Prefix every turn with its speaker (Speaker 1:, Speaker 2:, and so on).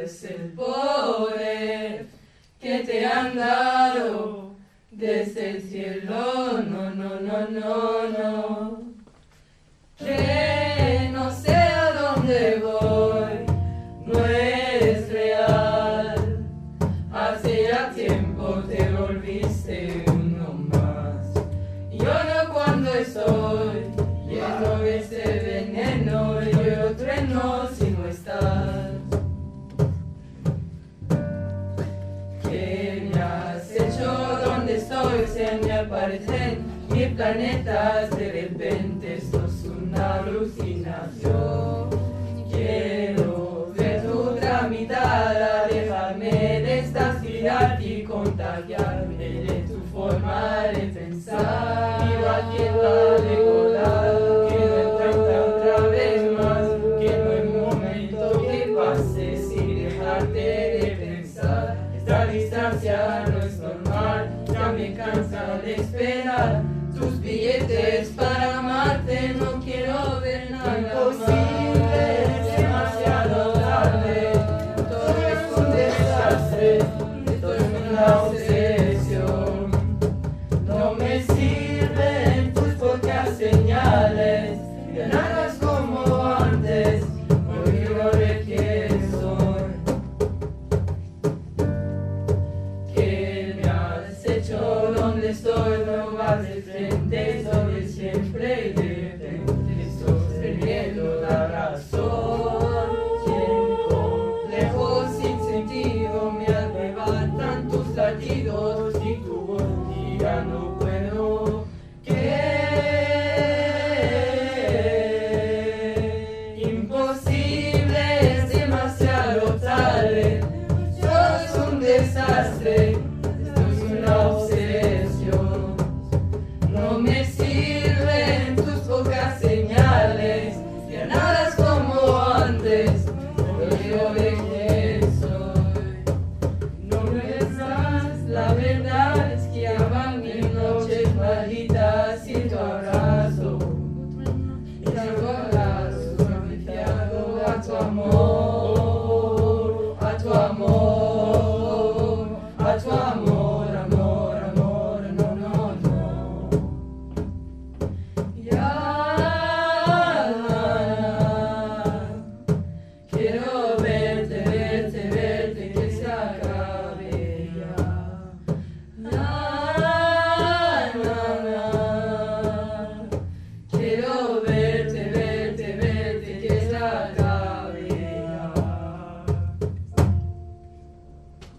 Speaker 1: es el poder que te han dado desde el cielo. No, no, no, no, no. Que no sé a dónde voy, no es real. Hace ya tiempo te volviste uno más. Yo no cuando estoy lleno de ese veneno, yo trueno si no estás. ¿Qué me has hecho? ¿Dónde estoy? Se me aparecen mil planetas, de repente esto es una alucinación. Quiero ver tu otra mitad, dejarme de estaciar y contagiarme de tu forma de pensar. Igual que la recordar que no encuentra otra vez más, que no hay momento que pase sin dejarte de pensar. Esta distancia no es normal, ya me cansa de esperar tus billetes para amarte, no quiero ver nada imposible, es demasiado tarde, todo es un desastre, esto es una obsesión. No me sirven tus pocas señales, ya nada es como antes, no quiero ver quién soy. ¿Qué me has hecho? ¿Dónde estoy? No vas de frente, soy siempre y de repente estoy perdiendo la razón. Quien complejo sin sentido me arrebatan tus latidos y tu voz y ya no puedo creer. Imposible, es demasiado tarde, todo es un desastre, esto es una obsesión. No me sirven tus pocas señales, ya nada es como antes, no quiero ver quién soy. No me besas, la verdad es que ya van mil noches malditas sin tu abrazo. Y tu abrazo confiado a tu amor, a tu amor, a tu amor, amor, amor, no, no, no. Ya, quiero verte, verte, verte, que se acabe ya. Quiero verte, verte, verte, que se acabe.